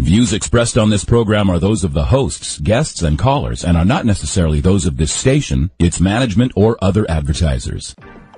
Views expressed on this program are those of the hosts, guests, and callers, and are not necessarily those of this station, its management, or other advertisers.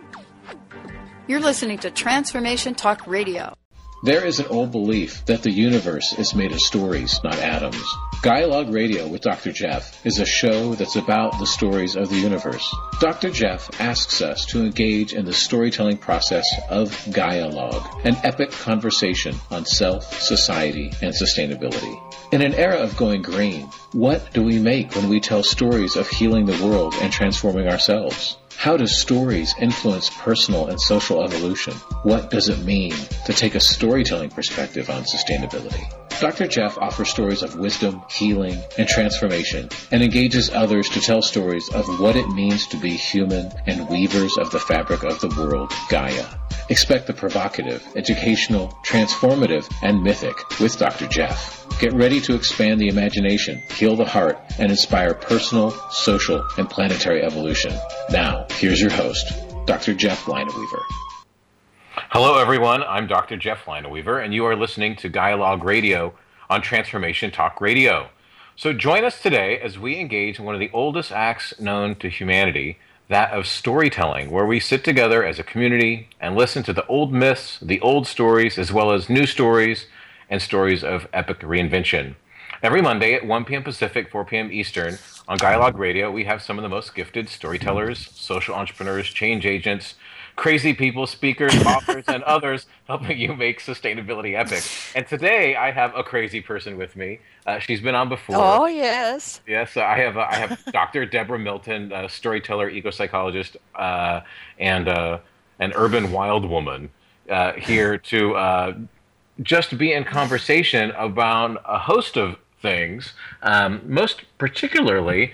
You're listening to Transformation Talk Radio. There is an old belief that the universe is made of stories, not atoms. Dialogue Radio with Dr. Jeff is a show that's about the stories of the universe. Dr. Jeff asks us to engage in the storytelling process of Dialogue, an epic conversation on self, society, and sustainability. In an era of going green, what do we make when we tell stories of healing the world and transforming ourselves? How do stories influence personal and social evolution? What does it mean to take a storytelling perspective on sustainability? Dr. Jeff offers stories of wisdom, healing, and transformation, and engages others to tell stories of what it means to be human and weavers of the fabric of the world, Gaia. Expect the provocative, educational, transformative, and mythic with Dr. Jeff. Get ready to expand the imagination, heal the heart, and inspire personal, social, and planetary evolution. Now, here's your host, Dr. Jeff Lineweaver. Hello, everyone. I'm Dr. Jeff Lineweaver, and you are listening to Dialogue Radio on Transformation Talk Radio. So join us today as we engage in one of the oldest acts known to humanity, that of storytelling, where we sit together as a community and listen to the old myths, the old stories, as well as new stories and stories of epic reinvention. Every Monday at 1 p.m. Pacific, 4 p.m. Eastern, on Dialogue Radio, we have some of the most gifted storytellers, social entrepreneurs, change agents, crazy people, speakers, authors, and others helping you make sustainability epic. And today, I have a crazy person with me. She's been on before. Oh, yes. Yes, I have Dr. Deborah Milton, storyteller, eco-psychologist, and an urban wild woman here to just be in conversation about a host of things, most particularly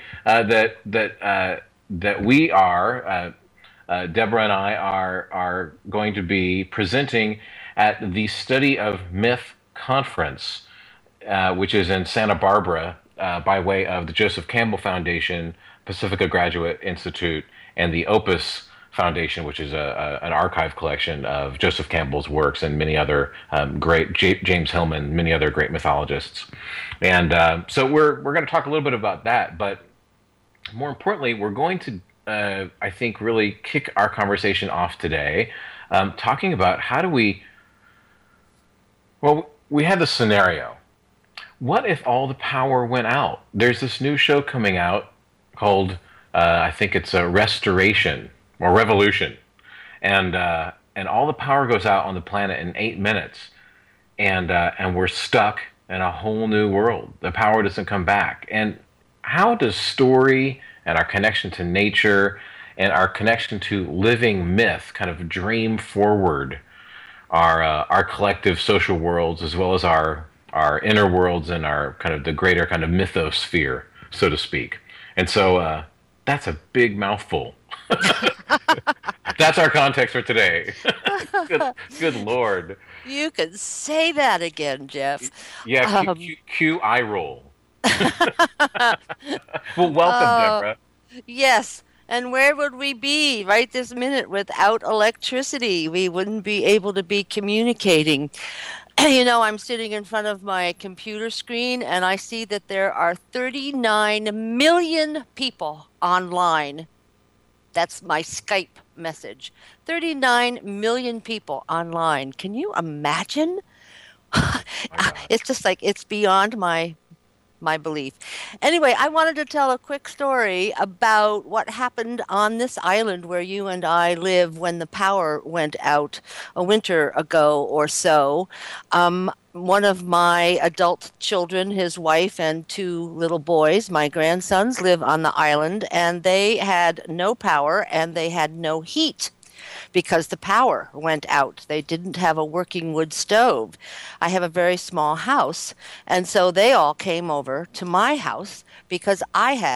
that we are. Deborah and I are going to be presenting at the Study of Myth Conference, which is in Santa Barbara by way of the Joseph Campbell Foundation, Pacifica Graduate Institute, and the Opus Foundation, which is an archive collection of Joseph Campbell's works and many other great, James Hillman, many other great mythologists. And so we're going to talk a little bit about that, but more importantly, we're going to I think really kick our conversation off today, talking about how do we had this scenario. What if all the power went out? There's this new show coming out called, I think it's a Restoration or Revolution. And all the power goes out on the planet in 8 minutes. And we're stuck in a whole new world. The power doesn't come back. And how does story and our connection to nature and our connection to living myth kind of dream forward our collective social worlds, as well as our inner worlds and our kind of the greater kind of mythosphere, so to speak. And so that's a big mouthful. That's our context for today. Good Lord. You can say that again, Jeff. Yeah, cue eye roll. Well, welcome, Deborah. Yes, and where would we be right this minute without electricity? We wouldn't be able to be communicating. You know, I'm sitting in front of my computer screen, and I see that there are 39 million people online. That's my Skype message. 39 million people online. Can you imagine? It's just like, it's beyond my belief. Anyway, I wanted to tell a quick story about what happened on this island where you and I live when the power went out a winter ago or so. One of my adult children, his wife, and 2 little boys, my grandsons, live on the island, and they had no power and they had no heat because the power went out. They didn't have a working wood stove. I have a very small house, and so they all came over to my house because I had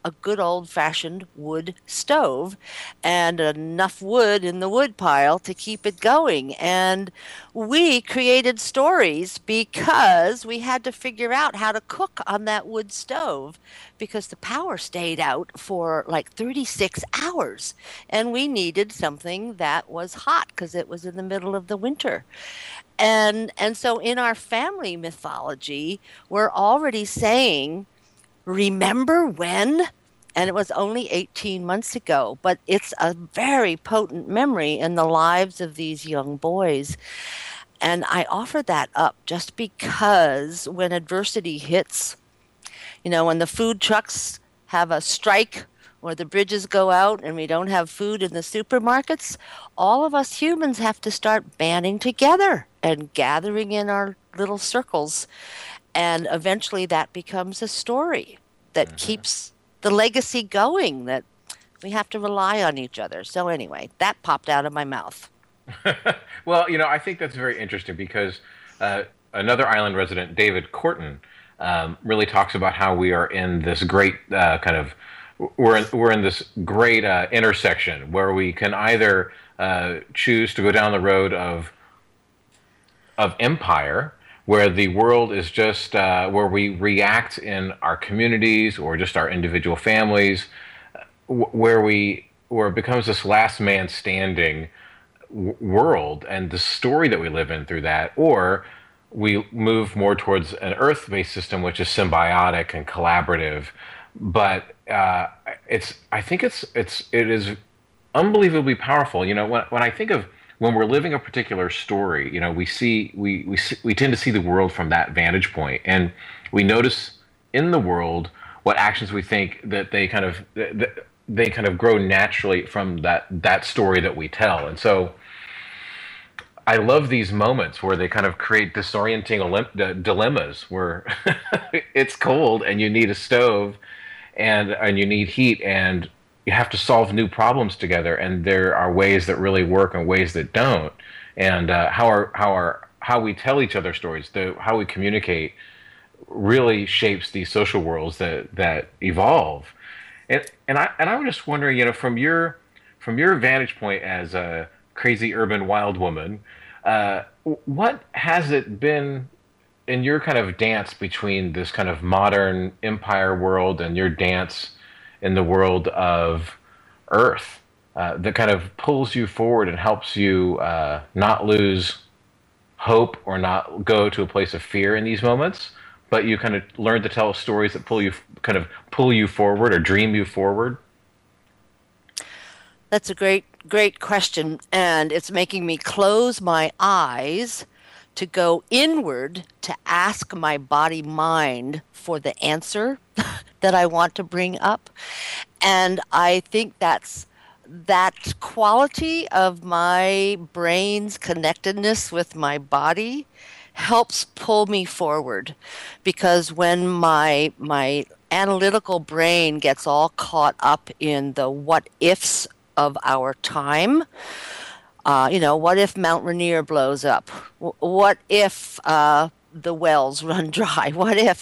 a good old-fashioned wood stove and enough wood in the wood pile to keep it going. And we created stories because we had to figure out how to cook on that wood stove because the power stayed out for like 36 hours. And we needed something that was hot because it was in the middle of the winter. And so in our family mythology, we're already saying, remember when? And it was only 18 months ago, but it's a very potent memory in the lives of these young boys. And I offer that up just because when adversity hits, when the food trucks have a strike or the bridges go out and we don't have food in the supermarkets, all of us humans have to start banding together and gathering in our little circles. And eventually that becomes a story that keeps the legacy going, that we have to rely on each other. So anyway, that popped out of my mouth. Well, I think that's very interesting because another island resident, David Corton, really talks about how we are in this great we're in this great intersection where we can either choose to go down the road of empire, where the world is just where we react in our communities or just our individual families, where it becomes this last man standing world and the story that we live in through that, or we move more towards an earth-based system which is symbiotic and collaborative. But I think it is unbelievably powerful. When I think of when we're living a particular story, we tend to see the world from that vantage point, and we notice in the world what actions we think that they kind of grow naturally from that story that we tell. And so I love these moments where they kind of create disorienting dilemmas where it's cold and you need a stove and you need heat and you have to solve new problems together, and there are ways that really work and ways that don't, and how we tell each other stories, how we communicate really shapes these social worlds that evolve. And I was just wondering, from your vantage point as a crazy urban wild woman, what has it been in your kind of dance between this kind of modern empire world and your dance in the world of Earth, that kind of pulls you forward and helps you not lose hope or not go to a place of fear in these moments, but you kind of learn to tell stories that pull you forward or dream you forward? That's a great question, and it's making me close my eyes to go inward to ask my body-mind for the answer that I want to bring up. And I think that quality of my brain's connectedness with my body helps pull me forward, because when my analytical brain gets all caught up in the what ifs of our time, what if Mount Rainier blows up? What if the wells run dry? What if,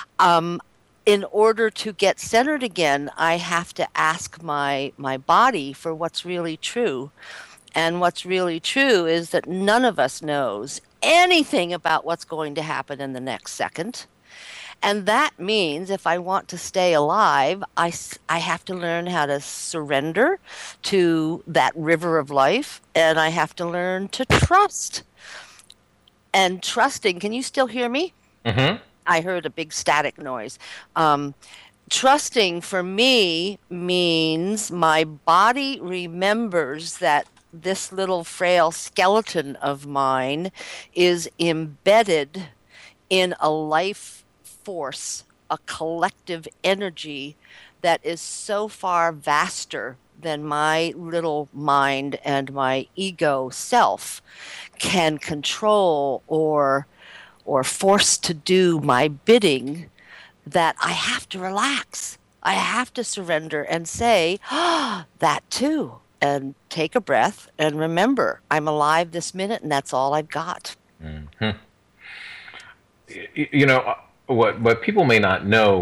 in order to get centered again, I have to ask my body for what's really true. And what's really true is that none of us knows anything about what's going to happen in the next second. And that means if I want to stay alive, I have to learn how to surrender to that river of life, and I have to learn to trust. And trusting, can you still hear me? Mm-hmm. I heard a big static noise. Trusting for me means my body remembers that this little frail skeleton of mine is embedded in a life force, a collective energy that is so far vaster than my little mind and my ego self can control or force to do my bidding, that I have to relax. I have to surrender and say, that too, and take a breath and remember I'm alive this minute and that's all I've got. Mm-hmm. What people may not know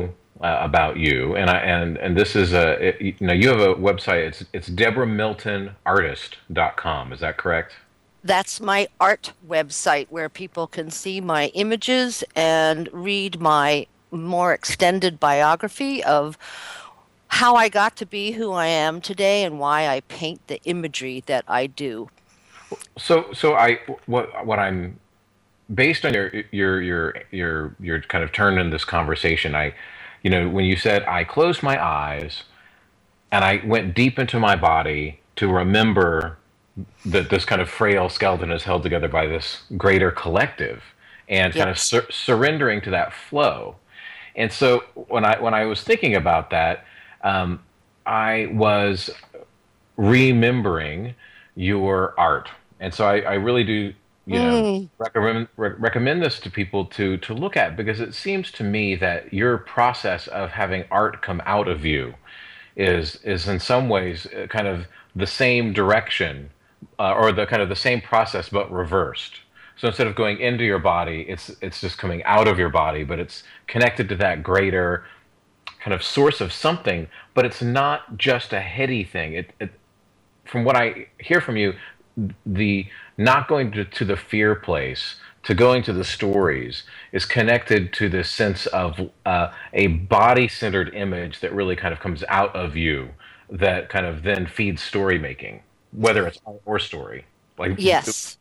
about you, and this is you have a website. It's DeborahMiltonArtist.com. Is that correct? That's my art website where people can see my images and read my more extended biography of how I got to be who I am today and why I paint the imagery that I do. So what I'm based on your kind of turn in this conversation. When you said I closed my eyes and I went deep into my body to remember that this kind of frail skeleton is held together by this greater collective, and kind of surrendering to that flow. And so when I was thinking about that, I was remembering your art, and so I really do recommend this to people to look at, because it seems to me that your process of having art come out of you is in some ways kind of the same direction. Or the same process, but reversed. So instead of going into your body, it's just coming out of your body, but it's connected to that greater kind of source of something. But it's not just a heady thing. It from what I hear from you, the not going to the fear place, to going to the stories, is connected to this sense of a body-centered image that really kind of comes out of you, that kind of then feeds story making. Whether it's art or story. Yes.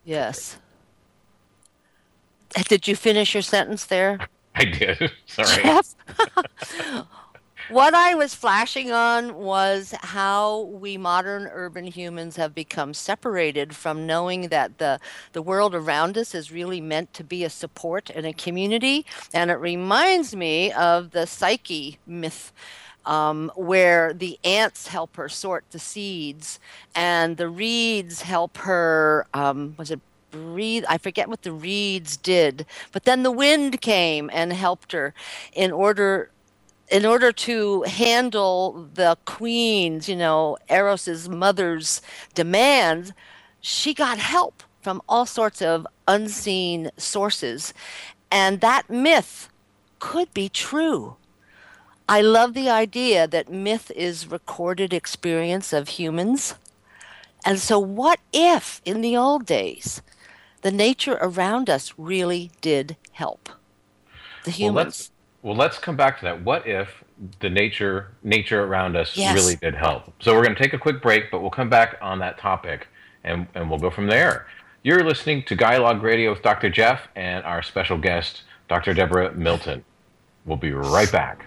Did you finish your sentence there? I did. Sorry. Jeff? What I was flashing on was how we modern urban humans have become separated from knowing that the world around us is really meant to be a support and a community. And it reminds me of the Psyche myth, where the ants help her sort the seeds and the reeds help her, breathe? I forget what the reeds did, but then the wind came and helped her in order to handle the queen's, Eros's mother's demands. She got help from all sorts of unseen sources, and that myth could be true. I love the idea that myth is recorded experience of humans. And so what if, in the old days, the nature around us really did help the humans? Well, let's come back to that. What if the nature around us really did help? So we're going to take a quick break, but we'll come back on that topic, and we'll go from there. You're listening to Dialogue Radio with Dr. Jeff and our special guest, Dr. Deborah Milton. We'll be right back.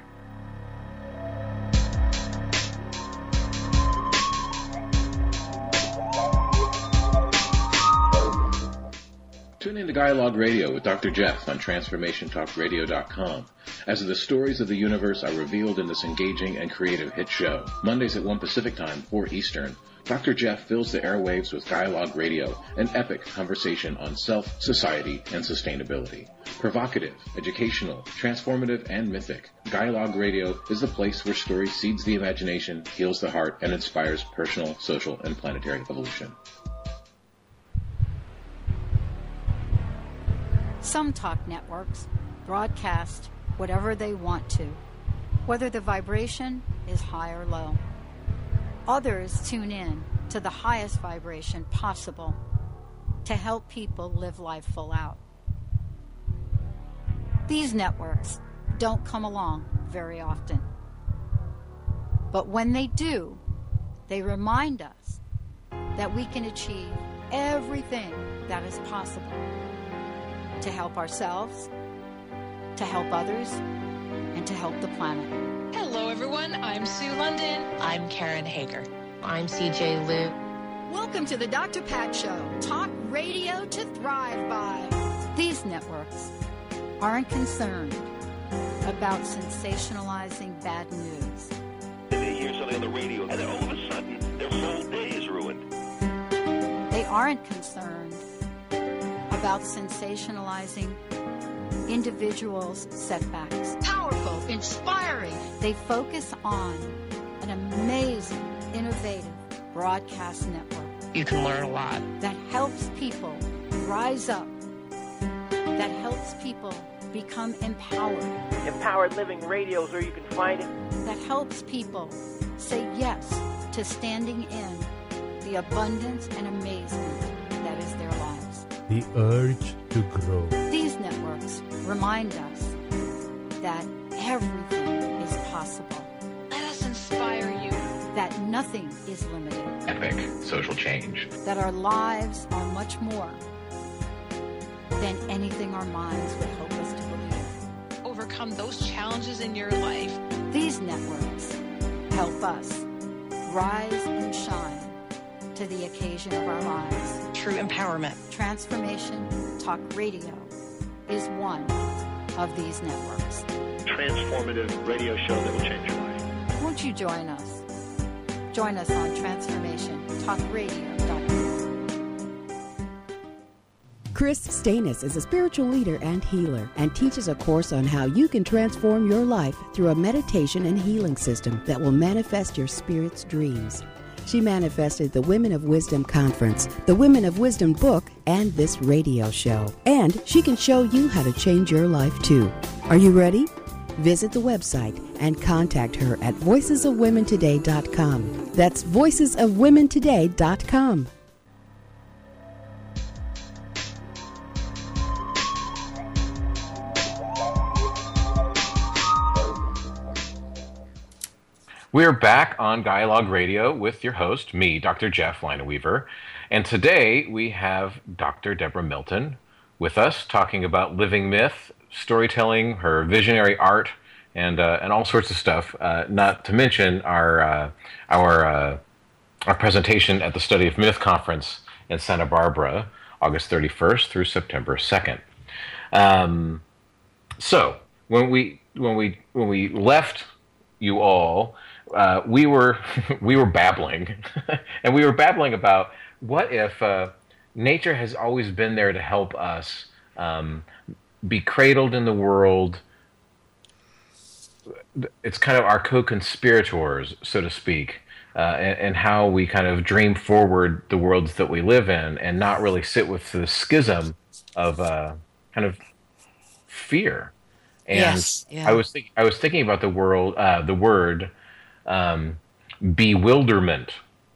Tune in to Dialogue Radio with Dr. Jeff on TransformationTalkRadio.com, as the stories of the universe are revealed in this engaging and creative hit show. Mondays at 1 Pacific Time, 4 Eastern, Dr. Jeff fills the airwaves with Dialogue Radio, an epic conversation on self, society, and sustainability. Provocative, educational, transformative, and mythic, Dialogue Radio is the place where story seeds the imagination, heals the heart, and inspires personal, social, and planetary evolution. Some talk networks broadcast whatever they want to, whether the vibration is high or low. Others tune in to the highest vibration possible to help people live life full out. These networks don't come along very often. But when they do, they remind us that we can achieve everything that is possible to help ourselves, to help others, and to help the planet. Hello, everyone. I'm Sue London. I'm Karen Hager. I'm CJ Liu. Welcome to the Dr. Pat Show, talk radio to thrive by. These networks aren't concerned about sensationalizing bad news. They hear something on the radio, and then all of a sudden, their whole day is ruined. They aren't concerned about sensationalizing individuals' setbacks. Powerful, inspiring. They focus on an amazing, innovative broadcast network. You can learn a lot. That helps people rise up, that helps people become empowered. Empowered Living Radio is where you can find it. That helps people say yes to standing in the abundance and amazement that is their lives. The urge to grow. These networks remind us that everything is possible. Let us inspire you. That nothing is limited. Epic social change. That our lives are much more than anything our minds would hope us to believe. Overcome those challenges in your life. These networks help us rise and shine to the occasion of our lives. True empowerment. Transformation Talk Radio is one of these networks. Transformative radio show that will change your life. Won't you join us? Join us on TransformationTalkRadio.com. Chris Stanis is a spiritual leader and healer and teaches a course on how you can transform your life through a meditation and healing system that will manifest your spirit's dreams. She manifested the Women of Wisdom Conference, the Women of Wisdom book, and this radio show. And she can show you how to change your life too. Are you ready? Visit the website and contact her at voicesofwomentoday.com. That's voicesofwomentoday.com. We're back on Dialogue Radio with your host, me, Dr. Jeff Lineweaver. And today we have Dr. Deborah Milton with us talking about living myth, storytelling, her visionary art, and all sorts of stuff. Not to mention our presentation at the Study of Myth Conference in Santa Barbara, August 31st through September 2nd. So when we left you all, we were babbling, and we were babbling about what if nature has always been there to help us be cradled in the world. It's kind of our co-conspirators, so to speak, and how we kind of dream forward the worlds that we live in, and not really sit with the schism of kind of fear. And yes, yeah. I was thinking about the word bewilderment.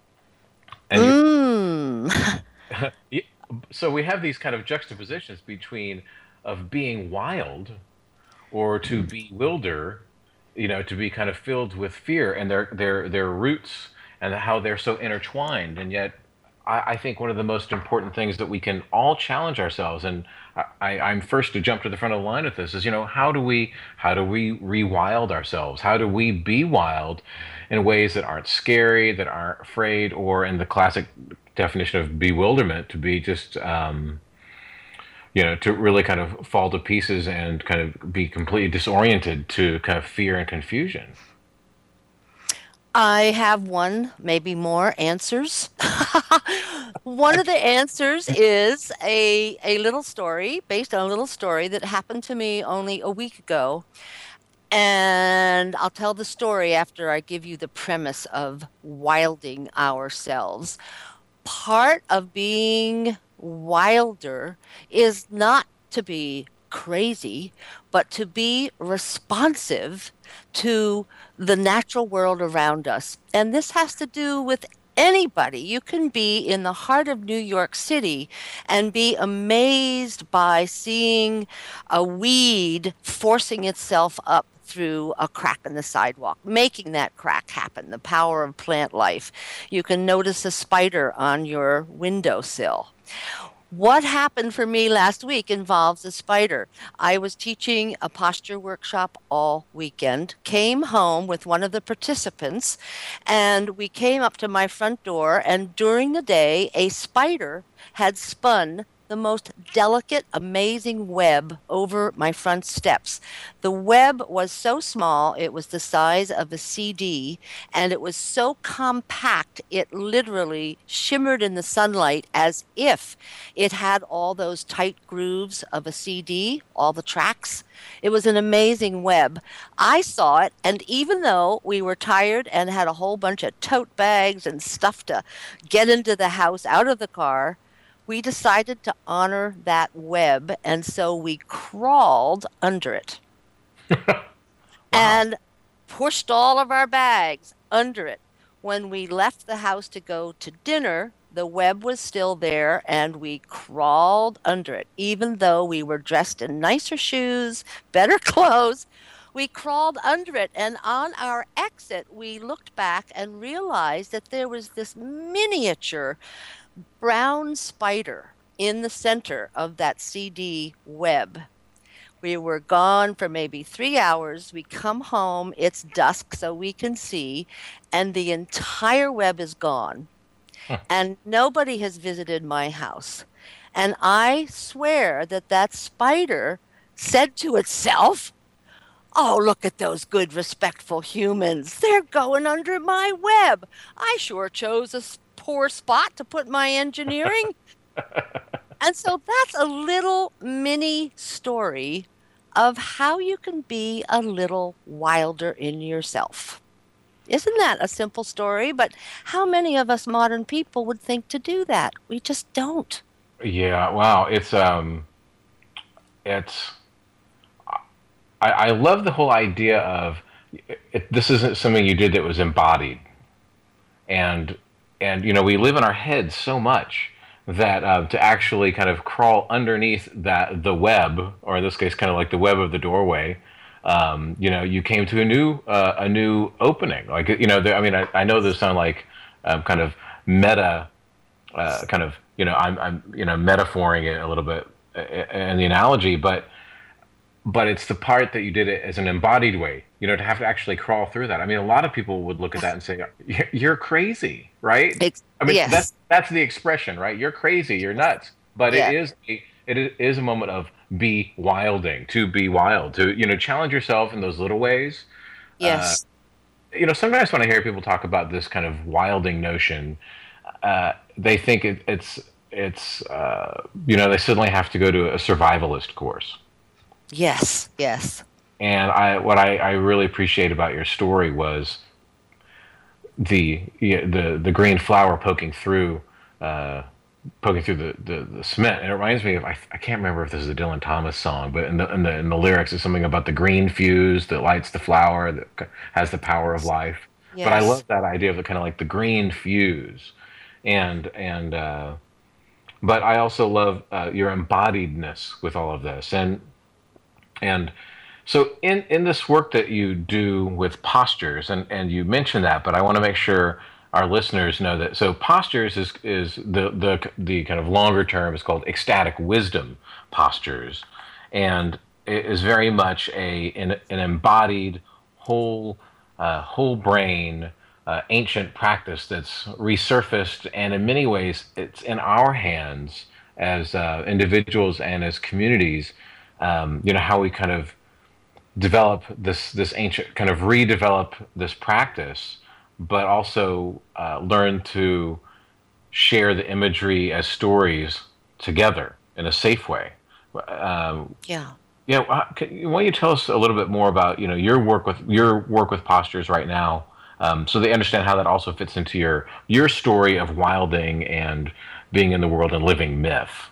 And so we have these kind of juxtapositions between of being wild or to bewilder, to be kind of filled with fear, and their roots and how they're so intertwined. And yet I think one of the most important things that we can all challenge ourselves, and I'm first to jump to the front of the line with this, is how do we rewild ourselves? How do we be wild in ways that aren't scary, that aren't afraid, or in the classic definition of bewilderment, to be just to really kind of fall to pieces and kind of be completely disoriented to kind of fear and confusion? I have one, maybe more answers. One of the answers is a little story, based on a little story that happened to me only a week ago. And I'll tell the story after I give you the premise of wilding ourselves. Part of being wilder is not to be crazy, but to be responsive to the natural world around us. And this has to do with anybody. You can be in the heart of New York City and be amazed by seeing a weed forcing itself up through a crack in the sidewalk, making that crack happen, the power of plant life. You can notice a spider on your windowsill. What happened for me last week involves a spider. I was teaching a posture workshop all weekend, came home with one of the participants, and we came up to my front door, and during the day, a spider had spun the most delicate, amazing web over my front steps. The web was so small, it was the size of a CD, and it was so compact, it literally shimmered in the sunlight as if it had all those tight grooves of a CD, all the tracks. It was an amazing web. I saw it, and even though we were tired and had a whole bunch of tote bags and stuff to get into the house out of the car, we decided to honor that web, and so we crawled under it. And pushed all of our bags under it. When we left the house to go to dinner, the web was still there, and we crawled under it. Even though we were dressed in nicer shoes, better clothes, we crawled under it. And on our exit, we looked back and realized that there was this miniature brown spider in the center of that CD web. We were gone for maybe 3 hours. We come home, it's dusk so we can see, and the entire web is gone. And nobody has visited my house. And I swear that spider said to itself, "Oh, look at those good, respectful humans. They're going under my web. I sure chose a poor spot to put my engineering." And so that's a little mini story of how you can be a little wilder in yourself. Isn't that a simple story? But how many of us modern people would think to do that? We just don't. Yeah, wow. I love the whole idea of this isn't something you did that was embodied. And we live in our heads so much that to actually kind of crawl underneath the web, or in this case, kind of like the web of the doorway, you came to a new opening. Like I know this sound like kind of meta, kind of I'm metaphoring it a little bit in the analogy, but it's the part that you did it as an embodied way, to have to actually crawl through that. I mean, a lot of people would look at that and say, "You're crazy," right? Yes. That's the expression, right? You're crazy, you're nuts. But it is a moment of be wilding, to be wild, to challenge yourself in those little ways. Yes. Sometimes when I hear people talk about this kind of wilding notion, they think it's they suddenly have to go to a survivalist course. Yes. And what I really appreciate about your story was the green flower poking through the cement. And it reminds me of I can't remember if this is a Dylan Thomas song, but in the lyrics it's something about the green fuse that lights the flower that has the power of life. Yes. But I love that idea of the kind of like the green fuse, but I also love your embodiedness with all of this. And so in this work that you do with postures, and you mentioned that, but I want to make sure our listeners know that. So postures is the kind of longer term is called ecstatic wisdom postures, and it is very much an embodied whole brain ancient practice that's resurfaced, and in many ways it's in our hands as individuals and as communities. How we kind of develop this ancient, kind of redevelop this practice, but also learn to share the imagery as stories together in a safe way. Why don't you tell us a little bit more about your work with postures right now, so they understand how that also fits into your story of wilding and being in the world and living myth.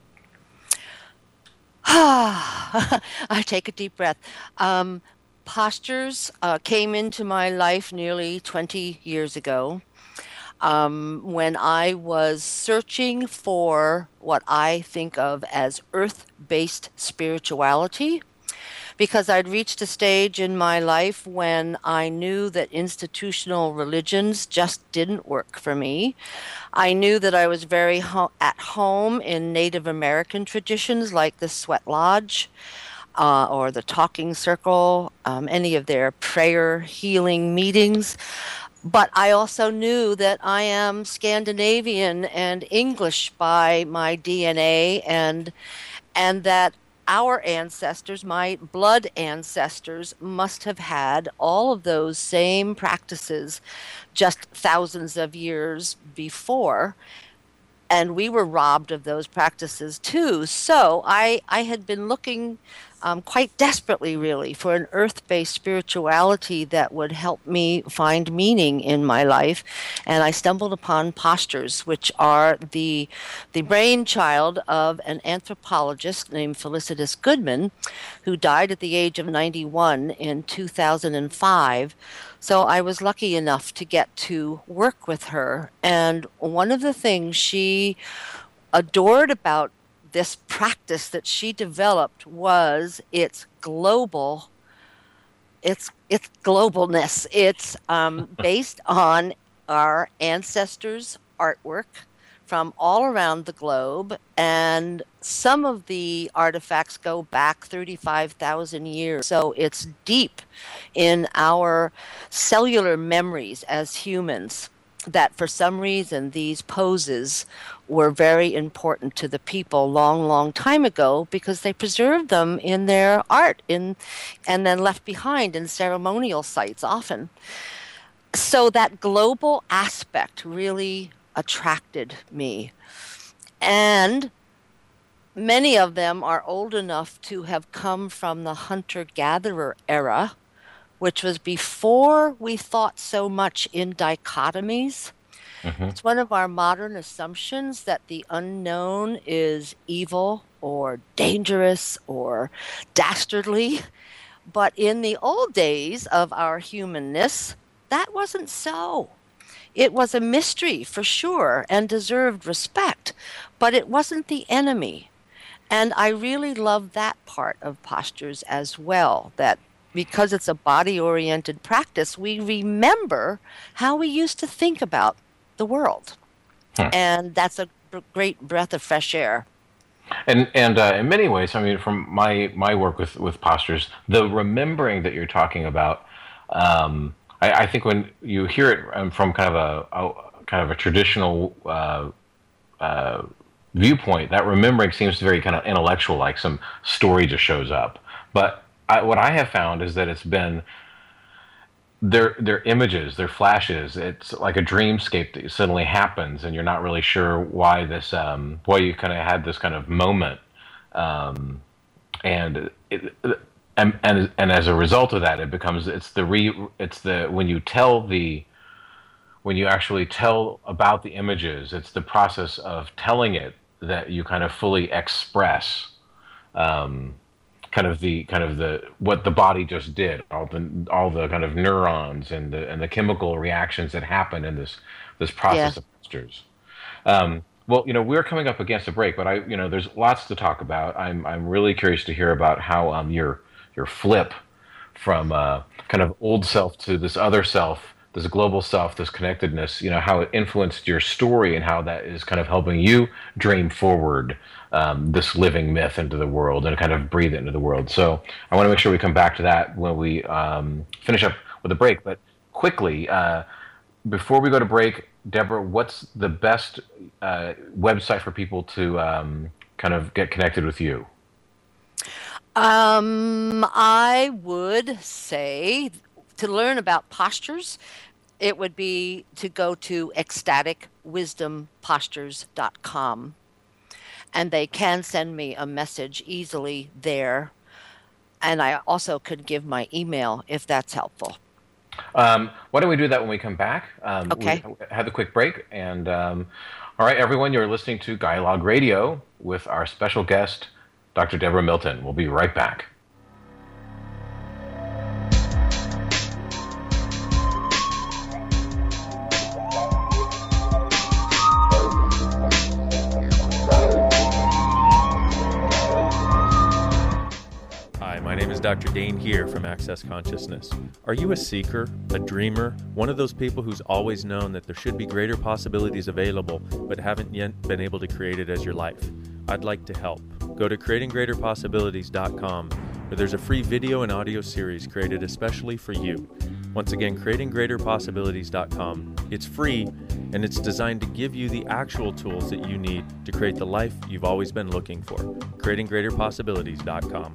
I take a deep breath. Postures came into my life nearly 20 years ago when I was searching for what I think of as earth-based spirituality, because I'd reached a stage in my life when I knew that institutional religions just didn't work for me. I knew that I was very at home in Native American traditions like the Sweat Lodge or the Talking Circle, any of their prayer healing meetings. But I also knew that I am Scandinavian and English by my DNA, and that our ancestors, my blood ancestors, must have had all of those same practices just thousands of years before, and we were robbed of those practices too. So I had been looking quite desperately, really, for an earth-based spirituality that would help me find meaning in my life. And I stumbled upon postures, which are the brainchild of an anthropologist named Felicitas Goodman, who died at the age of 91 in 2005. So I was lucky enough to get to work with her. And one of the things she adored about this practice that she developed was its globalness. It's based on our ancestors' artwork from all around the globe, and some of the artifacts go back 35,000 years. So it's deep in our cellular memories as humans that for some reason these poses were very important to the people long time ago, because they preserved them in their art and then left behind in ceremonial sites often. So that global aspect really attracted me. And many of them are old enough to have come from the hunter-gatherer era, which was before we thought so much in dichotomies. Mm-hmm. It's one of our modern assumptions that the unknown is evil or dangerous or dastardly. But in the old days of our humanness, that wasn't so. It was a mystery for sure and deserved respect, but it wasn't the enemy. And I really love that part of postures as well, that because it's a body-oriented practice, we remember how we used to think about the world. And that's a great breath of fresh air. And in many ways, I mean, from my work with postures, the remembering that you're talking about, I think when you hear it from kind of a traditional viewpoint, that remembering seems very kind of intellectual, like some story just shows up. But what I have found is that it's been their images, their flashes. It's like a dreamscape that suddenly happens, and you're not really sure why you kind of had this kind of moment, and as a result of that, it becomes when you actually tell about the images, it's the process of telling it that you kind of fully express. Kind of the what the body just did, all the kind of neurons and the chemical reactions that happen in this process of postures. Well, we're coming up against a break, but there's lots to talk about. I'm really curious to hear about how your flip from kind of old self to this other self, this global self, this connectedness, how it influenced your story and how that is kind of helping you dream forward this living myth into the world and kind of breathe it into the world. So I want to make sure we come back to that when we finish up with a break. But quickly, before we go to break, Deborah, what's the best website for people to kind of get connected with you? I would say to learn about postures, it would be to go to ecstaticwisdompostures.com. And they can send me a message easily there. And I also could give my email if that's helpful. Why don't we do that when we come back? Okay. We have a quick break. And all right, everyone, you're listening to Dialogue Radio with our special guest, Dr. Deborah Milton. We'll be right back. My name is Dr. Dane here from Access Consciousness. Are you a seeker, a dreamer, one of those people who's always known that there should be greater possibilities available but haven't yet been able to create it as your life? I'd like to help. Go to creatinggreaterpossibilities.com, where there's a free video and audio series created especially for you. Once again, creatinggreaterpossibilities.com. It's free, and it's designed to give you the actual tools that you need to create the life you've always been looking for. creatinggreaterpossibilities.com.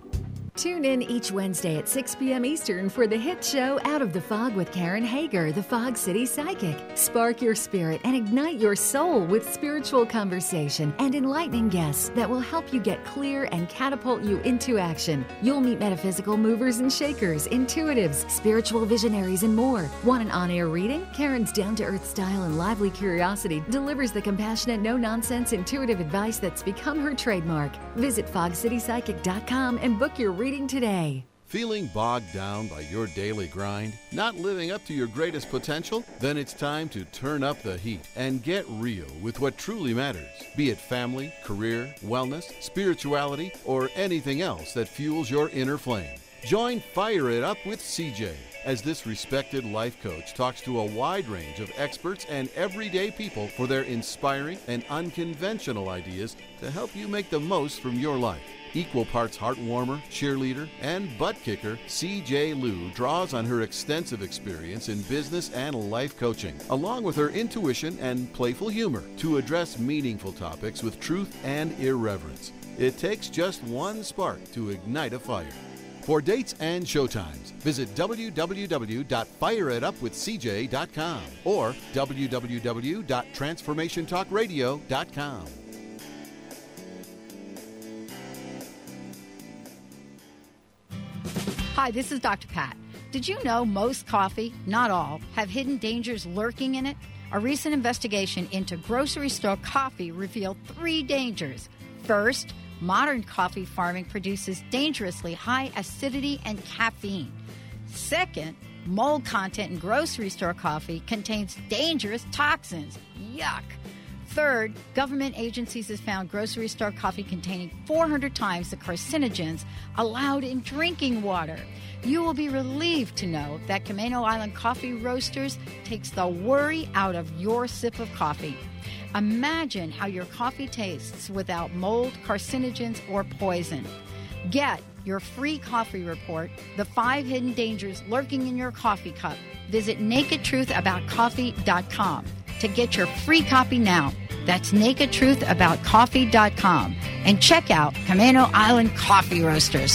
Tune in each Wednesday at 6 p.m. Eastern for the hit show Out of the Fog with Karen Hager, the Fog City Psychic. Spark your spirit and ignite your soul with spiritual conversation and enlightening guests that will help you get clear and catapult you into action. You'll meet metaphysical movers and shakers, intuitives, spiritual visionaries, and more. Want an on-air reading? Karen's down-to-earth style and lively curiosity delivers the compassionate, no-nonsense, intuitive advice that's become her trademark. Visit fogcitypsychic.com and book your reading today. Feeling bogged down by your daily grind? Not living up to your greatest potential? Then it's time to turn up the heat and get real with what truly matters. Be it family, career, wellness, spirituality, or anything else that fuels your inner flame. Join Fire It Up with CJ as this respected life coach talks to a wide range of experts and everyday people for their inspiring and unconventional ideas to help you make the most from your life. Equal parts heart-warmer, cheerleader, and butt-kicker, CJ Liu draws on her extensive experience in business and life coaching, along with her intuition and playful humor, to address meaningful topics with truth and irreverence. It takes just one spark to ignite a fire. For dates and showtimes, visit www.fireitupwithcj.com or www.transformationtalkradio.com. Hi, this is Dr. Pat. Did you know most coffee, not all, have hidden dangers lurking in it? A recent investigation into grocery store coffee revealed 3 dangers. First, modern coffee farming produces dangerously high acidity and caffeine. Second, mold content in grocery store coffee contains dangerous toxins. Yuck! Third, government agencies have found grocery store coffee containing 400 times the carcinogens allowed in drinking water. You will be relieved to know that Camano Island Coffee Roasters takes the worry out of your sip of coffee. Imagine how your coffee tastes without mold, carcinogens, or poison. Get your free coffee report, The 5 Hidden Dangers Lurking in Your Coffee Cup. Visit nakedtruthaboutcoffee.com to get your free copy now. That's nakedtruthaboutcoffee.com. And check out Camano Island Coffee Roasters.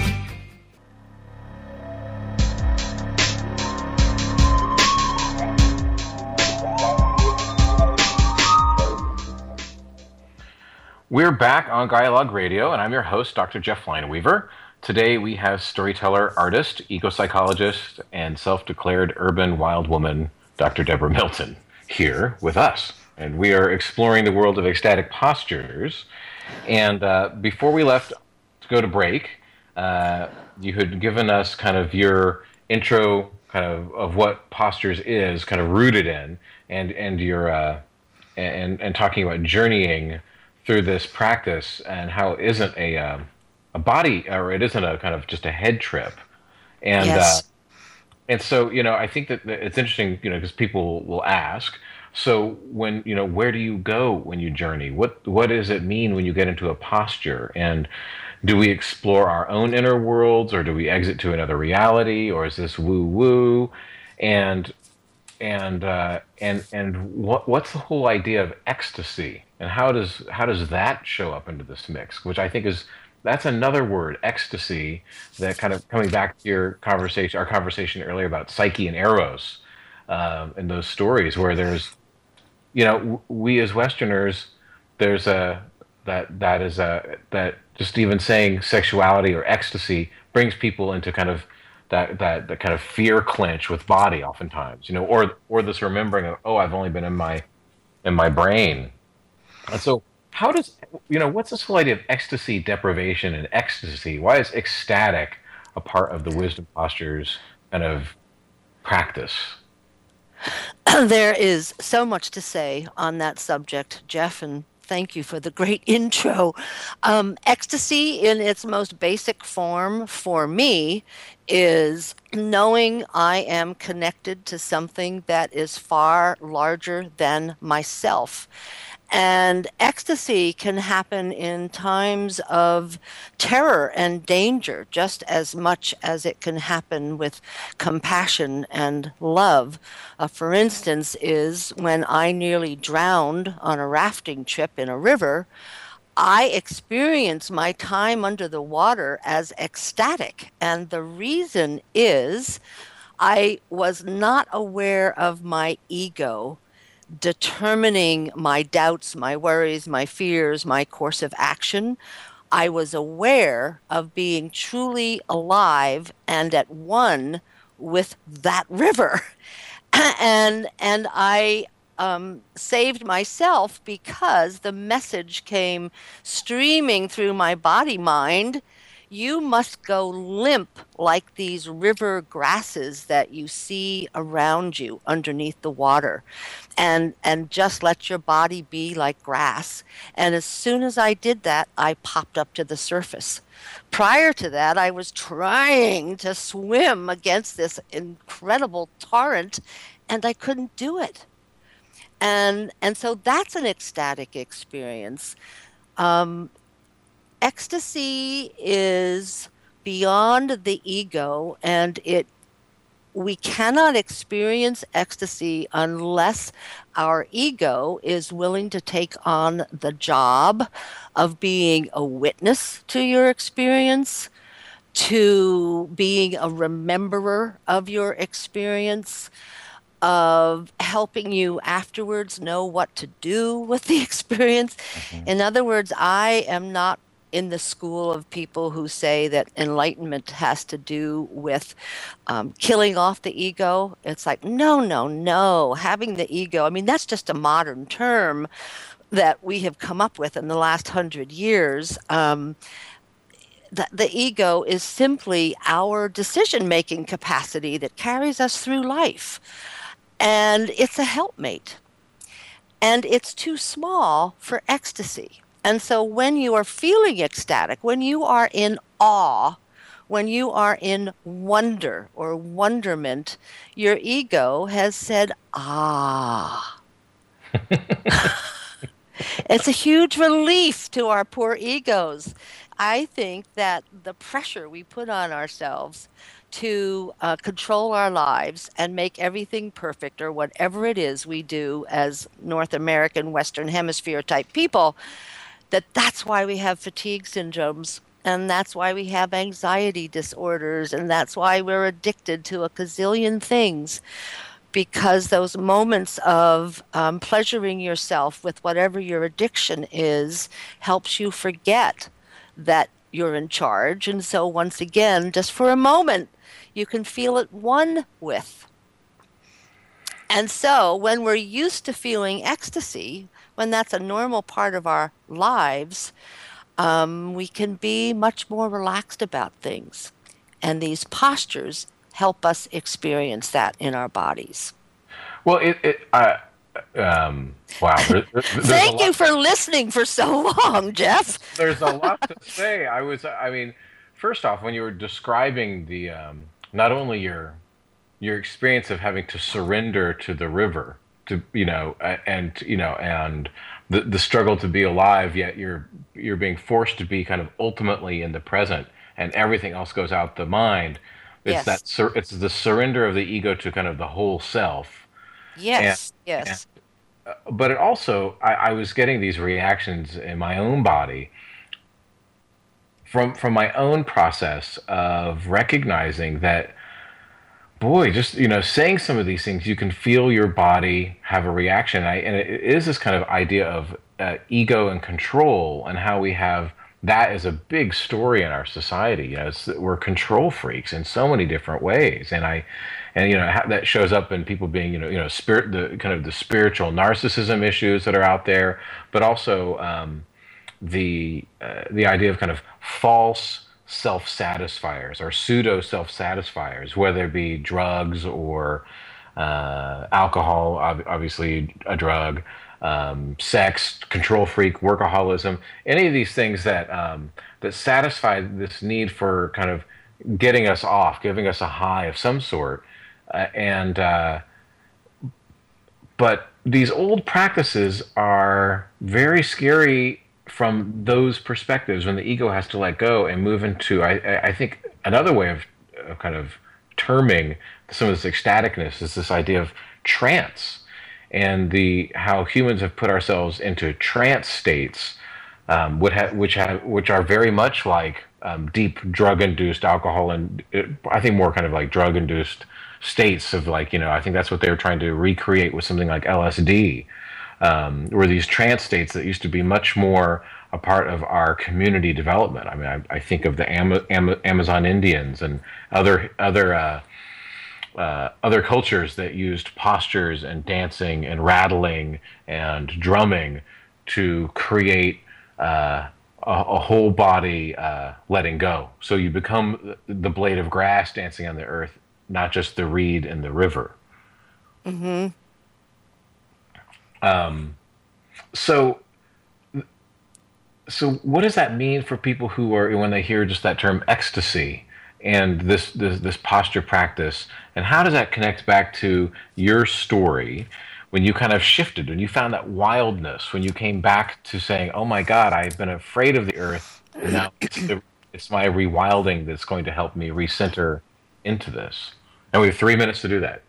We're back on Dialogue Radio, and I'm your host, Dr. Jeff Lineweaver. Today we have storyteller, artist, eco-psychologist, and self-declared urban wild woman, Dr. Deborah Milton, here with us. And we are exploring the world of ecstatic postures. And before we left to go to break, you had given us kind of your intro kind of what postures is, kind of rooted in, and your and talking about journeying through this practice and how it isn't a body, or it isn't a kind of just a head trip. And yes. And so, I think that it's interesting, because people will ask, so when, where do you go when you journey? What does it mean when you get into a posture? And do we explore our own inner worlds, or do we exit to another reality, or is this woo-woo? And what's the whole idea of ecstasy? And how does that show up into this mix? Which I think that's another word, ecstasy, that kind of coming back to our conversation earlier about Psyche and Eros, and those stories where there's, we as Westerners, there's that just even saying sexuality or ecstasy brings people into kind of that kind of fear clinch with body oftentimes, or this remembering of, I've only been in my brain. And so how does, what's this whole idea of ecstasy, deprivation, and ecstasy? Why is ecstatic a part of the wisdom postures kind of practice? There is so much to say on that subject, Jeff, and thank you for the great intro. Ecstasy in its most basic form for me is knowing I am connected to something that is far larger than myself. And ecstasy can happen in times of terror and danger just as much as it can happen with compassion and love. For instance, is when I nearly drowned on a rafting trip in a river, I experience my time under the water as ecstatic. And the reason is I was not aware of my ego determining my doubts, my worries, my fears, my course of action. I was aware of being truly alive and at one with that river. and I saved myself because the message came streaming through my body mind. You must go limp like these river grasses that you see around you underneath the water, and just let your body be like grass. And as soon as I did that, I popped up to the surface. Prior to that, I was trying to swim against this incredible torrent, and I couldn't do it. And so that's an ecstatic experience. Ecstasy is beyond the ego, and we cannot experience ecstasy unless our ego is willing to take on the job of being a witness to your experience, to being a rememberer of your experience, of helping you afterwards know what to do with the experience. Mm-hmm. In other words, I am not in the school of people who say that enlightenment has to do with killing off the ego. It's like, no. Having the ego, I mean, that's just a modern term that we have come up with in the last 100 years. The ego is simply our decision-making capacity that carries us through life. And it's a helpmate. And it's too small for ecstasy. And so when you are feeling ecstatic, when you are in awe, when you are in wonder or wonderment, your ego has said, ah. It's a huge relief to our poor egos. I think that the pressure we put on ourselves to control our lives and make everything perfect, or whatever it is we do as North American, Western Hemisphere type people, that's why we have fatigue syndromes, and that's why we have anxiety disorders, and that's why we're addicted to a gazillion things, because those moments of pleasuring yourself with whatever your addiction is helps you forget that you're in charge. And so once again, just for a moment, you can feel at one with. And so when we're used to feeling ecstasy, when that's a normal part of our lives, we can be much more relaxed about things. And these postures help us experience that in our bodies. Well, wow. Thank you for listening for so long, Jeff. There's a lot to say. First off, when you were describing the not only your experience of having to surrender to the river, and the struggle to be alive, yet you're being forced to be kind of ultimately in the present, and everything else goes out the mind. It's yes. It's the surrender of the ego to kind of the whole self. Yes. But it also, I was getting these reactions in my own body from my own process of recognizing that, boy, just saying some of these things, you can feel your body have a reaction. And it is this kind of idea of ego and control, and how we have that is a big story in our society. We're control freaks in so many different ways, and that shows up in people being the spiritual narcissism issues that are out there, but also the idea of kind of false self-satisfiers or pseudo self-satisfiers, whether it be drugs or alcohol, obviously a drug, sex, control freak, workaholism, any of these things that satisfy this need for kind of getting us off, giving us a high of some sort. But these old practices are very scary from those perspectives, when the ego has to let go and move into, I think, another way of kind of terming some of this ecstaticness is this idea of trance, and how humans have put ourselves into trance states which are very much like deep drug-induced alcohol, and I think more kind of like drug-induced states of like, I think that's what they were trying to recreate with something like LSD, were these trance states that used to be much more a part of our community development. I mean, I think of the Amazon Indians and other cultures that used postures and dancing and rattling and drumming to create a whole body letting go. So you become the blade of grass dancing on the earth, not just the reed in the river. Mm-hmm. So what does that mean for people who are, when they hear just that term ecstasy and this posture practice, and how does that connect back to your story when you kind of shifted, when you found that wildness, when you came back to saying, oh my God, I've been afraid of the earth, and now it's my rewilding that's going to help me recenter into this. And we have 3 minutes to do that.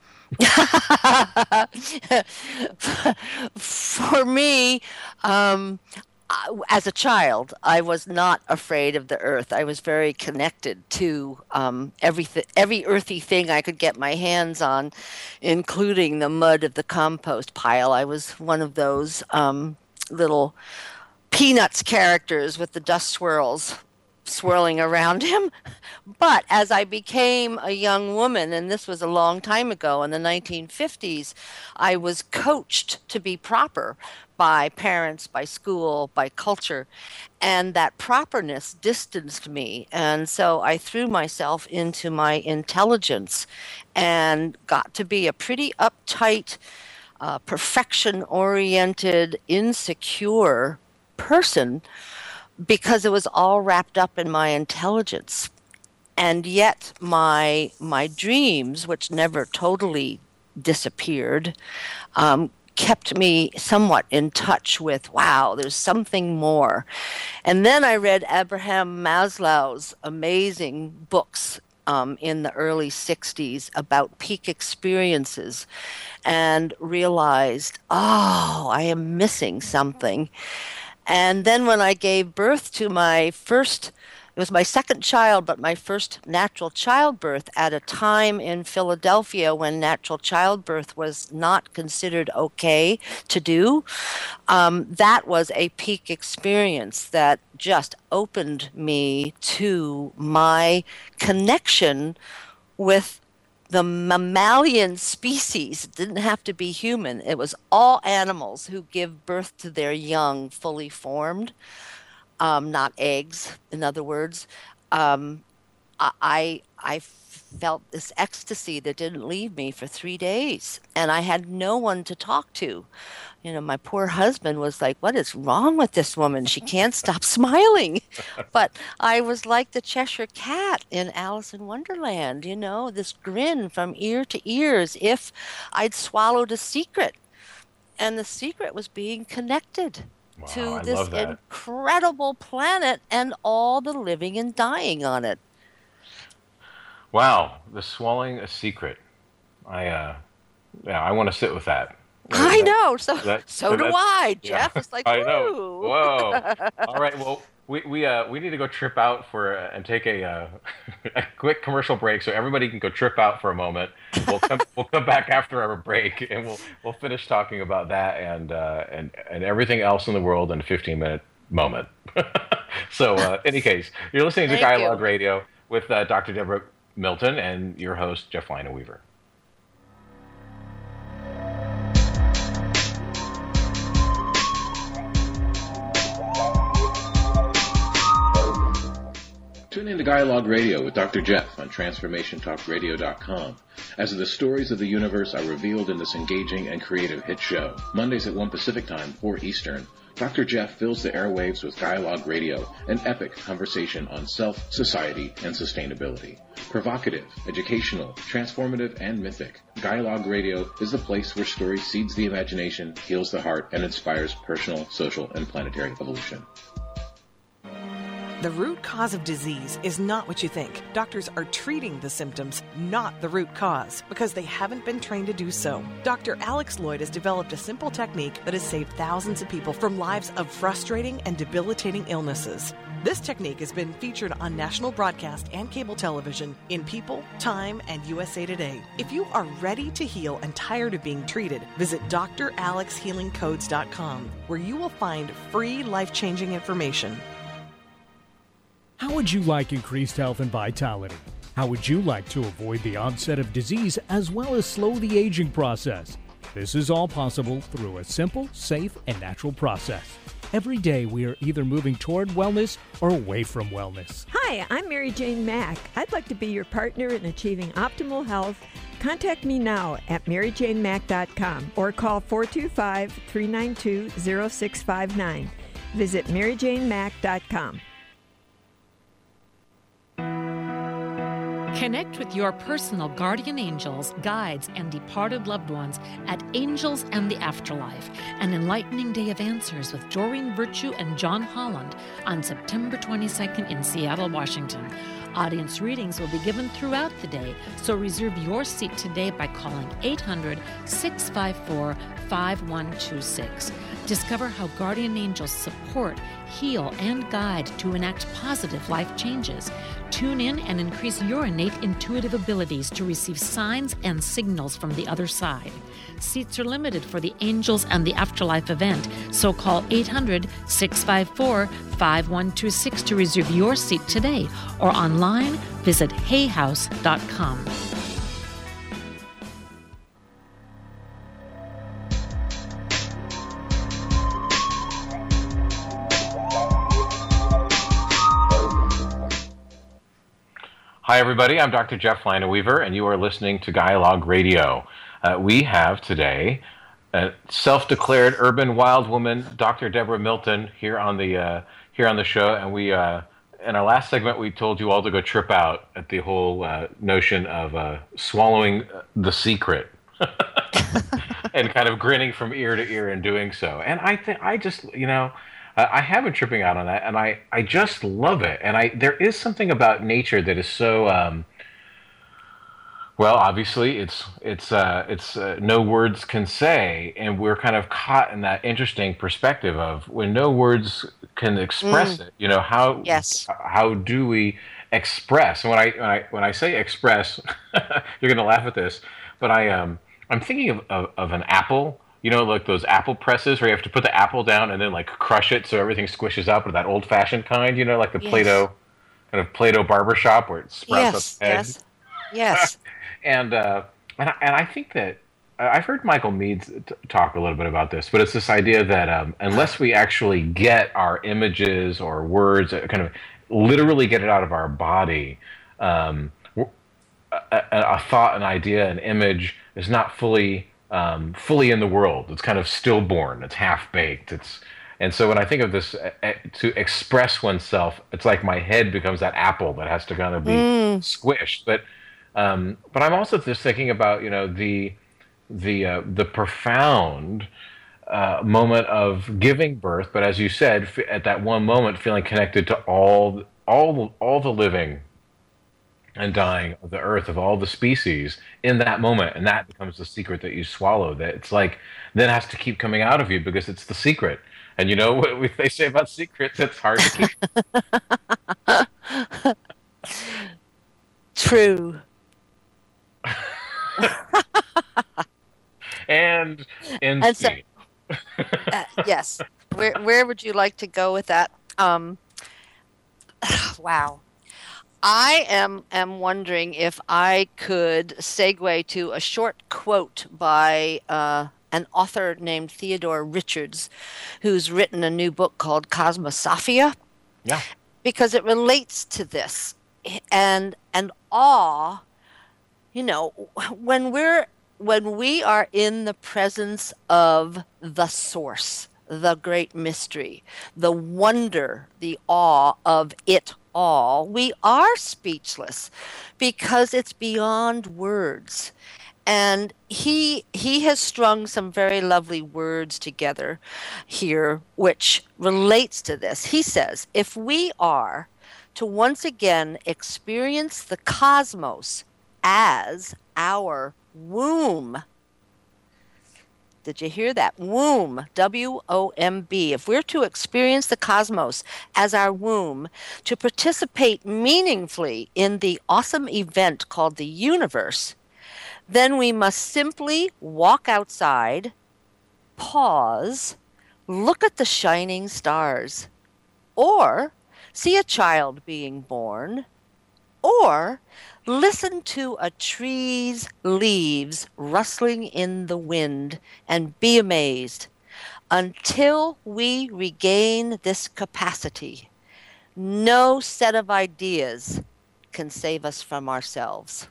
For me, as a child, I was not afraid of the earth. I was very connected to every earthy thing I could get my hands on, including the mud of the compost pile. I was one of those little Peanuts characters with the dust swirls swirling around him. But as I became a young woman, and this was a long time ago in the 1950s, I was coached to be proper by parents, by school, by culture, and that properness distanced me. And so I threw myself into my intelligence and got to be a pretty uptight, perfection-oriented, insecure person, because it was all wrapped up in my intelligence. And yet my dreams, which never totally disappeared, kept me somewhat in touch with, wow, there's something more. And then I read Abraham Maslow's amazing books in the early 60s about peak experiences, and realized, oh, I am missing something. And then when I gave birth to my first, it was my second child, but my first natural childbirth at a time in Philadelphia when natural childbirth was not considered okay to do, that was a peak experience that just opened me to my connection with the mammalian species. It didn't have to be human. It was all animals who give birth to their young fully formed, not eggs, in other words. I felt this ecstasy that didn't leave me for 3 days, and I had no one to talk to. My poor husband was like, what is wrong with this woman? She can't stop smiling. But I was like the Cheshire Cat in Alice in Wonderland, this grin from ear to ear, as if I'd swallowed a secret. And the secret was being connected to this incredible planet and all the living and dying on it. Wow, the swallowing a secret. I want to sit with that. I know. So do I. Jeff is like, I know. Whoa. All right. Well, we need to go trip out and take a quick commercial break, so everybody can go trip out for a moment. We'll come back after our break, and we'll finish talking about that and everything else in the world in a 15-minute moment. So, in any case, you're listening to Dialogue Radio with Dr. Deborah Milton and your host, Jeff Lina-Weaver. Tune in to Dialogue Radio with Dr. Jeff on TransformationTalkRadio.com as the stories of the universe are revealed in this engaging and creative hit show. Mondays at 1 Pacific Time, 4 Eastern, Dr. Jeff fills the airwaves with Dialogue Radio, an epic conversation on self, society, and sustainability. Provocative, educational, transformative, and mythic, Dialogue Radio is the place where story seeds the imagination, heals the heart, and inspires personal, social, and planetary evolution. The root cause of disease is not what you think. Doctors are treating the symptoms, not the root cause, because they haven't been trained to do so. Dr. Alex Lloyd has developed a simple technique that has saved thousands of people from lives of frustrating and debilitating illnesses. This technique has been featured on national broadcast and cable television in People, Time, and USA Today. If you are ready to heal and tired of being treated, visit dralexhealingcodes.com, where you will find free life-changing information. How would you like increased health and vitality? How would you like to avoid the onset of disease as well as slow the aging process? This is all possible through a simple, safe, and natural process. Every day we are either moving toward wellness or away from wellness. Hi, I'm Mary Jane Mack. I'd like to be your partner in achieving optimal health. Contact me now at maryjanemack.com or call 425-392-0659. Visit maryjanemack.com. Connect with your personal guardian angels, guides, and departed loved ones at Angels and the Afterlife, an enlightening day of answers with Doreen Virtue and John Holland on September 22nd in Seattle, Washington. Audience readings will be given throughout the day, so reserve your seat today by calling 800-654-5126. Discover how guardian angels support, heal, and guide to enact positive life changes. Tune in and increase your innate intuitive abilities to receive signs and signals from the other side. Seats are limited for the Angels and the Afterlife event, so call 800-654-5126 to reserve your seat today, or online, visit hayhouse.com. Hi, everybody. I'm Dr. Jeff Linaweaver, and you are listening to Dialogue Radio. We have today a self-declared urban wild woman, Dr. Deborah Milton, here on the show. And we, in our last segment, we told you all to go trip out at the whole notion of swallowing the secret and kind of grinning from ear to ear in doing so. And I think I just, I have been tripping out on that, and I just love it. And there is something about nature that is so, well, obviously it's no words can say, and we're kind of caught in that interesting perspective of when no words can express it. How do we express? And when I say express, you're going to laugh at this, but I'm thinking of an apple. Like those apple presses where you have to put the apple down and then like crush it so everything squishes up, or that old-fashioned kind, like the Play-Doh, kind of Play-Doh barbershop where it sprouts up the head. Yes. And I think that I've heard Michael Mead talk a little bit about this, but it's this idea that unless we actually get our images or words, kind of literally get it out of our body, a thought, an idea, an image is not fully in the world. It's kind of stillborn. It's half-baked. And so when I think of this, to express oneself, it's like my head becomes that apple that has to kind of be squished. But I'm also just thinking about the profound moment of giving birth. But as you said, at that one moment, feeling connected to all the living and dying of the earth, of all the species in that moment. And that becomes the secret that you swallow, that it's like, then has to keep coming out of you because it's the secret. And you know what they say about secrets, it's hard to keep. True. and so, yes. Where would you like to go with that? Wow. I am wondering if I could segue to a short quote by an author named Theodore Richards, who's written a new book called Cosmosophia. Yeah. Because it relates to this. And awe, when we are in the presence of the source, the great mystery, the wonder, the awe of it all, we are speechless because it's beyond words. And he has strung some very lovely words together here, which relates to this. He says, if we are to once again experience the cosmos as our womb. Did you hear that? Womb, W-O-M-B. If we're to experience the cosmos as our womb, to participate meaningfully in the awesome event called the universe, then we must simply walk outside, pause, look at the shining stars, or see a child being born, or listen to a tree's leaves rustling in the wind and be amazed. Until we regain this capacity, no set of ideas can save us from ourselves.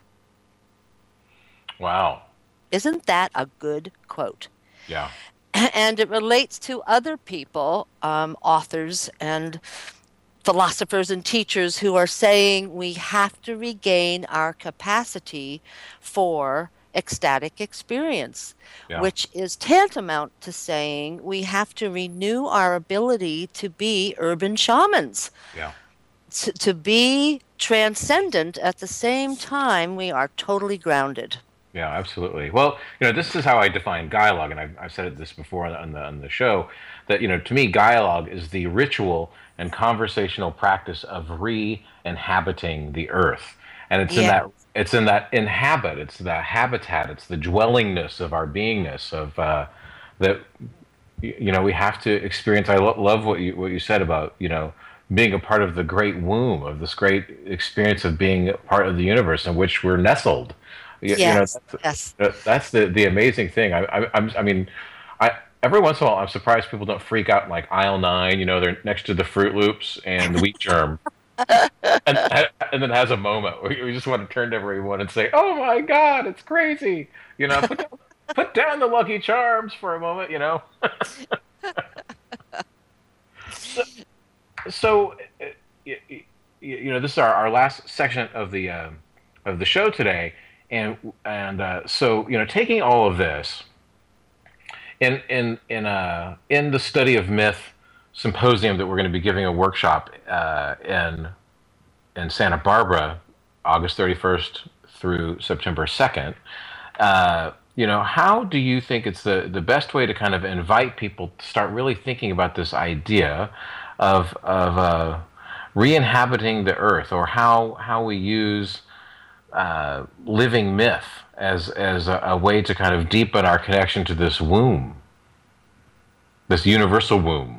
Wow. Isn't that a good quote? Yeah. And it relates to other people, authors and philosophers and teachers who are saying we have to regain our capacity for ecstatic experience, which is tantamount to saying we have to renew our ability to be urban shamans, to be transcendent at the same time we are totally grounded. Yeah, absolutely. Well, this is how I define dialogue, and I've said this before on the show, that, to me, dialogue is the ritual and conversational practice of re-inhabiting the earth. And it's in that inhabit, it's the habitat, it's the dwellingness of our beingness, of that, we have to experience. I love what you said about, being a part of the great womb, of this great experience of being a part of the universe in which we're nestled. Yes. That's the amazing thing. I mean, every once in a while, I'm surprised people don't freak out in like aisle 9. They're next to the Fruit Loops and the wheat germ, and then has a moment where you just want to turn to everyone and say, "Oh my God, it's crazy!" Put down the Lucky Charms for a moment. So this is our last section of the show today. So taking all of this in the Study of Myth symposium that we're going to be giving a workshop in Santa Barbara, August 31st through September 2nd, how do you think it's the best way to kind of invite people to start really thinking about this idea of re-inhabiting the earth, or how we use living myth as a way to kind of deepen our connection to this womb, this universal womb?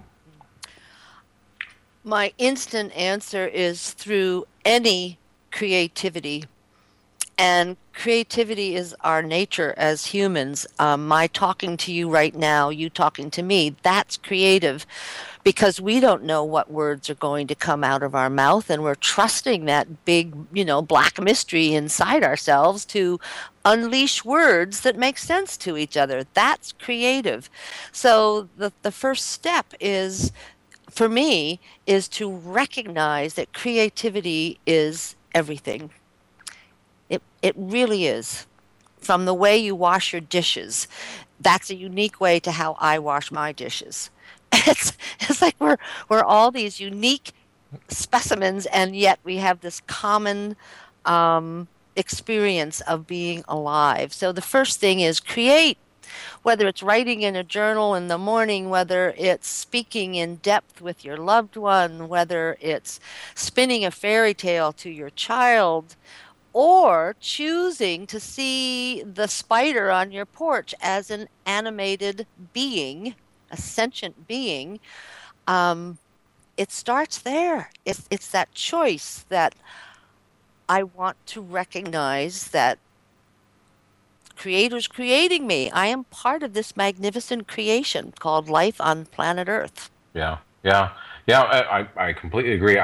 My instant answer is through any creativity. And creativity is our nature as humans. My talking to you right now, you talking to me, that's creative, because we don't know what words are going to come out of our mouth, and we're trusting that big, black mystery inside ourselves to unleash words that make sense to each other. That's creative. So the first step is, for me, is to recognize that creativity is everything. It really is. From the way you wash your dishes, that's a unique way to how I wash my dishes. It's like we're all these unique specimens, and yet we have this common experience of being alive. So the first thing is create, whether it's writing in a journal in the morning, whether it's speaking in depth with your loved one, whether it's spinning a fairy tale to your child, or choosing to see the spider on your porch as an animated being, a sentient being. It starts there. It's that choice that I want to recognize that Creator's creating me. I am part of this magnificent creation called life on planet Earth. Yeah. I completely agree.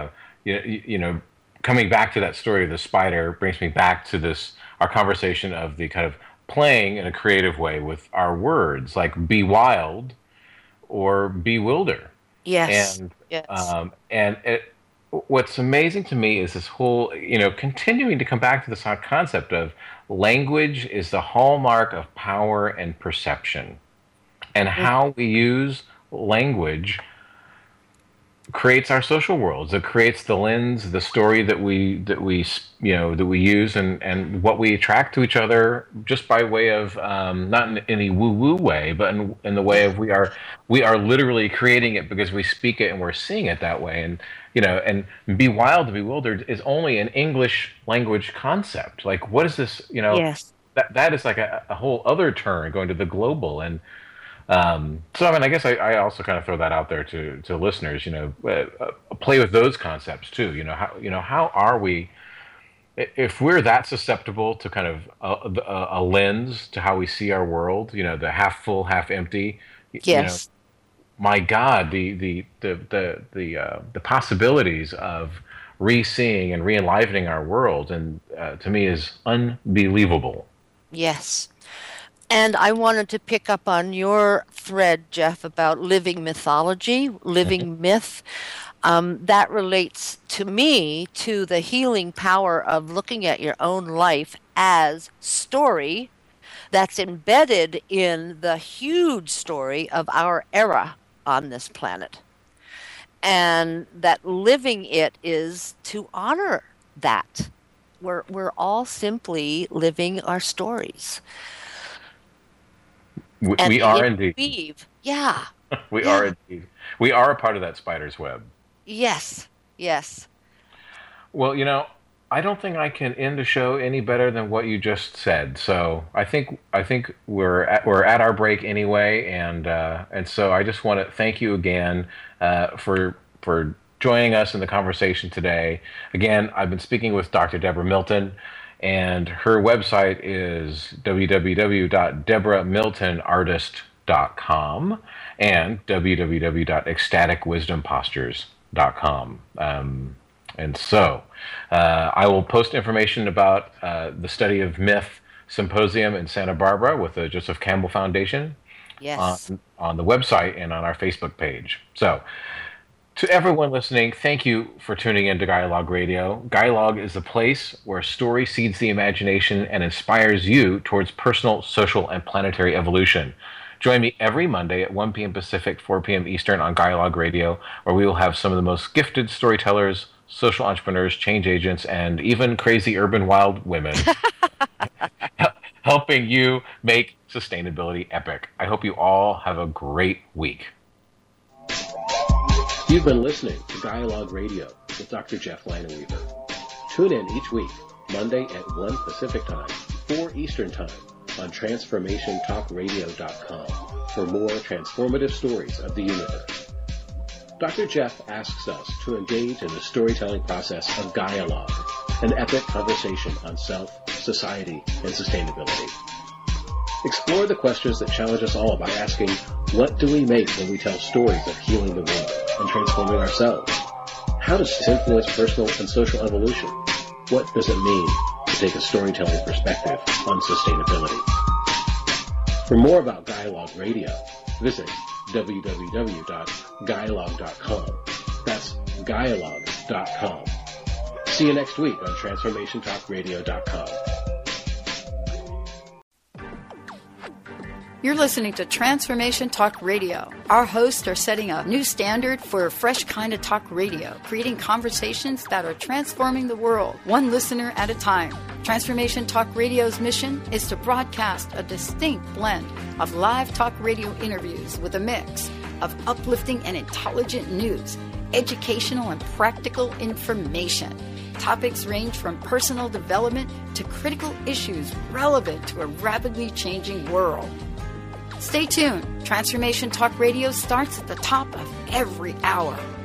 Coming back to that story of the spider brings me back to our conversation of the kind of playing in a creative way with our words, like be wild or bewilder. Yes. And what's amazing to me is this whole, continuing to come back to this concept of language is the hallmark of power and perception, and how we use language creates our social worlds. It creates the lens, the story that we use, and what we attract to each other, just by way of not in any woo-woo way, but in the way of we are literally creating it because we speak it and we're seeing it that way. And and Be Wild, Bewildered is only an English language concept. Like, what is this? Yes. That is like a whole other turn going to the global. And so, I mean, I guess I also kind of throw that out there to listeners, play with those concepts too. How are we, if we're that susceptible to kind of a lens to how we see our world, the half full, half empty. Yes. My God, the possibilities of re-seeing and re-enlivening our world, and to me, is unbelievable. Yes. And I wanted to pick up on your thread, Jeff, about living mythology, living myth. That relates to me to the healing power of looking at your own life as story that's embedded in the huge story of our era on this planet. And that living it is to honor that. We're all simply living our stories. We are indeed. Yeah. We are indeed. We are a part of that spider's web. Yes. Yes. Well, I don't think I can end the show any better than what you just said. So I think we're at our break anyway, and so I just want to thank you again for joining us in the conversation today. Again, I've been speaking with Dr. Deborah Milton, and her website is www.deborahmiltonartist.com and www.ecstaticwisdompostures.com. And so I will post information about the Study of Myth Symposium in Santa Barbara with the Joseph Campbell Foundation on the website and on our Facebook page. So to everyone listening, thank you for tuning in to Dialogue Radio. Dialogue is the place where story seeds the imagination and inspires you towards personal, social, and planetary evolution. Join me every Monday at 1 p.m. Pacific, 4 p.m. Eastern on Dialogue Radio, where we will have some of the most gifted storytellers, social entrepreneurs, change agents, and even crazy urban wild women helping you make sustainability epic. I hope you all have a great week. You've been listening to Dialogue Radio with Dr. Jeff Leineweaver. Tune in each week, Monday at 1 Pacific Time, 4 Eastern Time, on TransformationTalkRadio.com for more transformative stories of the universe. Dr. Jeff asks us to engage in the storytelling process of dialogue, an epic conversation on self, society, and sustainability. Explore the questions that challenge us all by asking, what do we make when we tell stories of healing the world and transforming ourselves? How does this influence personal and social evolution? What does it mean to take a storytelling perspective on sustainability? For more about Dialogue Radio, visit www.dialogue.com. That's dialogue.com. See you next week on TransformationTalkRadio.com. You're listening to Transformation Talk Radio. Our hosts are setting a new standard for a fresh kind of talk radio, creating conversations that are transforming the world, one listener at a time. Transformation Talk Radio's mission is to broadcast a distinct blend of live talk radio interviews with a mix of uplifting and intelligent news, educational and practical information. Topics range from personal development to critical issues relevant to a rapidly changing world. Stay tuned. Transformation Talk Radio starts at the top of every hour.